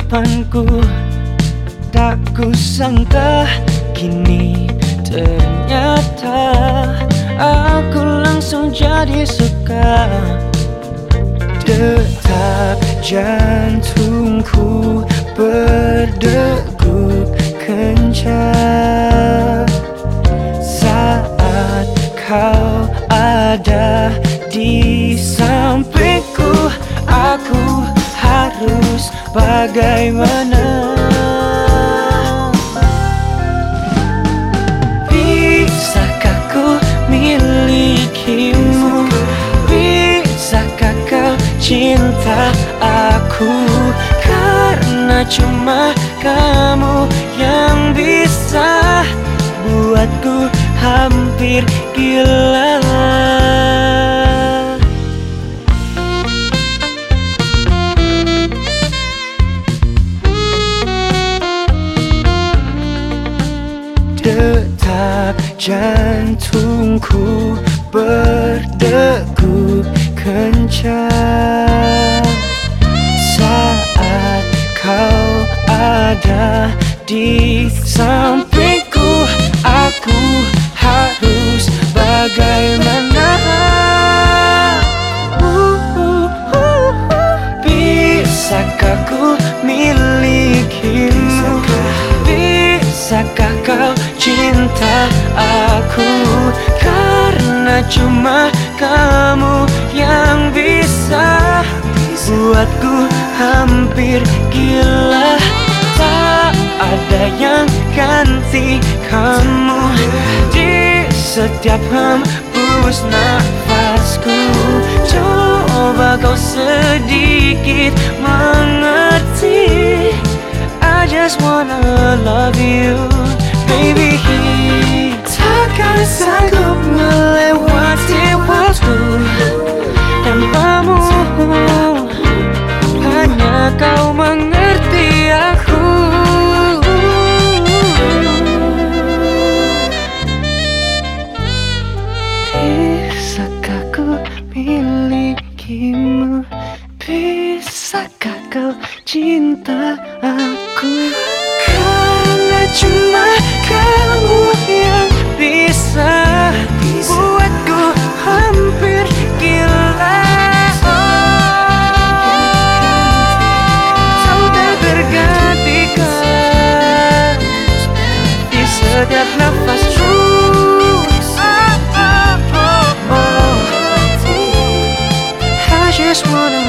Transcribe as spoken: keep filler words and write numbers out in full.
depanku. Tak kusangka kini ternyata aku langsung jadi suka. Detak jantungku berdegup kencang saat kau ada di sampingku. Aku harus bagaimana? Bisakah ku milikimu? Bisakah kau cinta aku? Karena cuma kamu yang bisa buatku hampir gila. Detak jantungku berdegup kencang saat kau ada di sampingku. Aku harus bagaimana? uh, uh, uh, uh. Bisakah ku milikimu? Bisakah kau cinta aku? Karena cuma kamu yang bisa buatku hampir gila. Tak ada yang ganti kamu di setiap hembus nafasku. Coba kau sedikit mengerti. I just wanna love you, baby. Takkan sanggup melewati waktu tanpamu. Hanya kau mengerti aku. Bisakah ku milikimu? Bisakah kau cinta aku? Karena cuma kamu yang bisa buatku hampir gila. Kau tak tergantikan di setiap nafasku. I just wanna